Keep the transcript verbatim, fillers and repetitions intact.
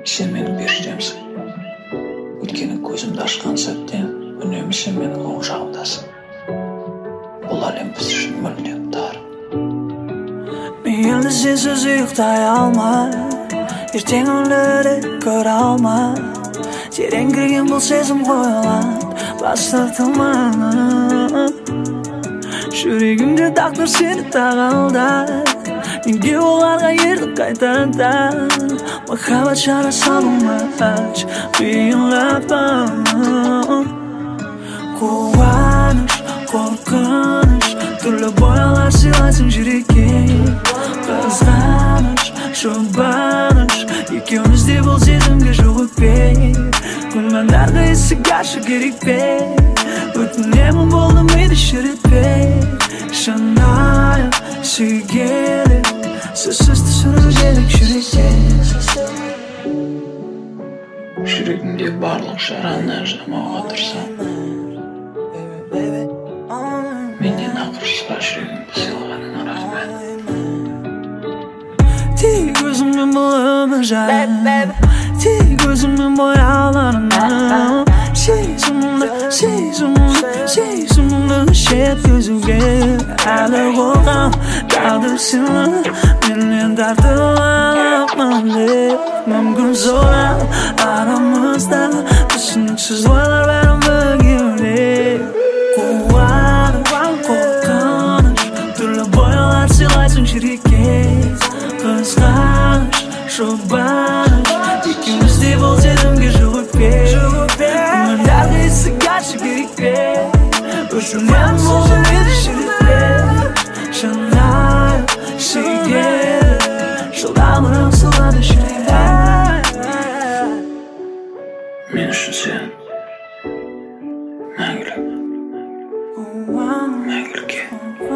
Sen meni periştemsin. Өйткені көзімді ашқан сәттен үнемі сен менің оң жағымдасың. Бұл әлем біз үшін мүлдем тар. Мен енді сенсіз ұйықтай алмай, ертең өмірді көре алмай, терең кірген бұл сезім қойылады, бас тартылмай. Жүрегімде тағдыр сені тағалдай, неге оларға ерді қайтадан? Махаббат жара салмач, қиынлатпам. Қуаныш, қорқыныш, түрлі бояулар сыйлайсың жүрекке. Қызғаныш, жұбаныш, екеумізде бұл сезімге жоқ өкпе. Күмәндарға есік ашу керек пе? Өтінемін болды мені шіретпе. Шынайы сүйгелі, сөзсіз түсіру керек жүректе. Жүрегімде барлық жараны жамауға тырсам, менен ақыршыға жүрегімді сыйлағаныңа рахмет. Тек өзіңмен бұл өмір жайым, тек өзіңмен бояуларым. Сезімімді, сезімімді, сезімімді жеткізуге әлі қорқам. Тағдыр сені менен тартыламын деп. Мүмкін зор арамызда түсініксіз ойлар бәрін бөгеуде. Қуаныш, қорқыныш, түрлі бояулар сыйлайсың жүрекке. Қызғаныш, жұбаныш, екеумізде бұл сезімге жоқ өкпе. Күмәндарға есік ашу керек пе? Өшінемін болды мені шіретпе. Шынайы сүйгелі, жылдамырақ сылады жүректе. Мен үшін сен мәңгілік, мәңгілікке.